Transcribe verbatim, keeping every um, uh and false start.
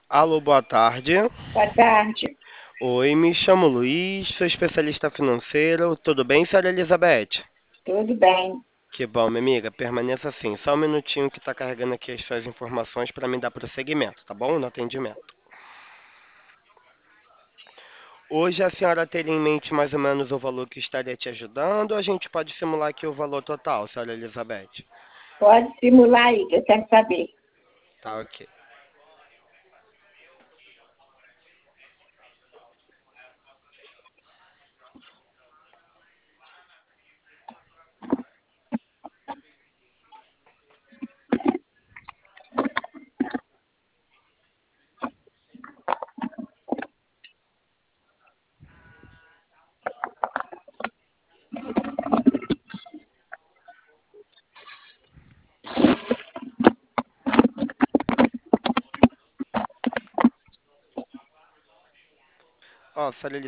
Alô, boa tarde. Boa tarde. Oi, me chamo Luiz, sou especialista financeiro. Tudo bem, senhora Elizabeth? Tudo bem? Que bom, minha amiga. Permaneça assim. Só um minutinho que está carregando aqui as suas informações para me dar prosseguimento, tá bom? No atendimento. Hoje a senhora teria em mente mais ou menos o valor que estaria te ajudando ou a gente pode simular aqui o valor total, senhora Elizabeth? Pode simular aí, que eu quero saber. Tá, ok. Ó, senhora